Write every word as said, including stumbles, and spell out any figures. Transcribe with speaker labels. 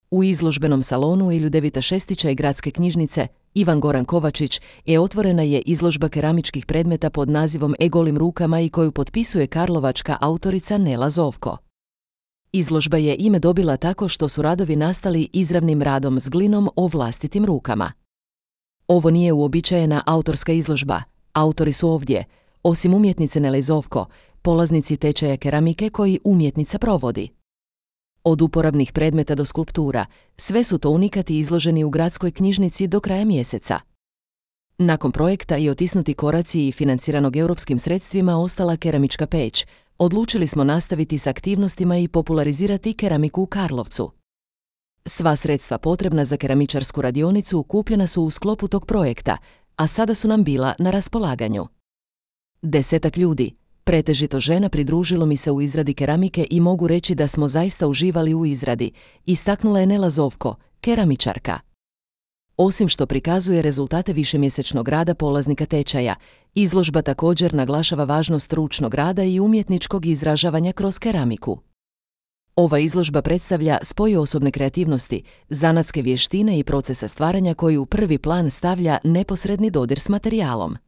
Speaker 1: U izložbenom salonu Ljudevita Šestića i Gradske knjižnice Ivan Goran Kovačić je otvorena je izložba keramičkih predmeta pod nazivom E golim rukama i koju potpisuje karlovačka autorica Nela Zovko. Izložba je ime dobila tako što su radovi nastali izravnim radom s glinom o vlastitim rukama. Ovo nije uobičajena autorska izložba. Autori su ovdje, osim umjetnice Nele Zovko, polaznici tečaja keramike koji umjetnica provodi. Od uporabnih predmeta do skulptura, sve su to unikati izloženi u Gradskoj knjižnici do kraja mjeseca. Nakon projekta i otisnuti koraci i financiranog europskim sredstvima ostala keramička peć, odlučili smo nastaviti s aktivnostima i popularizirati keramiku u Karlovcu. Sva sredstva potrebna za keramičarsku radionicu kupljena su u sklopu tog projekta, a sada su nam bila na raspolaganju. Desetak ljudi, pretežito žena, pridružilo mi se u izradi keramike i mogu reći da smo zaista uživali u izradi, istaknula je Nela Zovko, keramičarka. Osim što prikazuje rezultate višemjesečnog rada polaznika tečaja, izložba također naglašava važnost ručnog rada i umjetničkog izražavanja kroz keramiku. Ova izložba predstavlja spoj osobne kreativnosti, zanatske vještine i procesa stvaranja koji u prvi plan stavlja neposredni dodir s materijalom.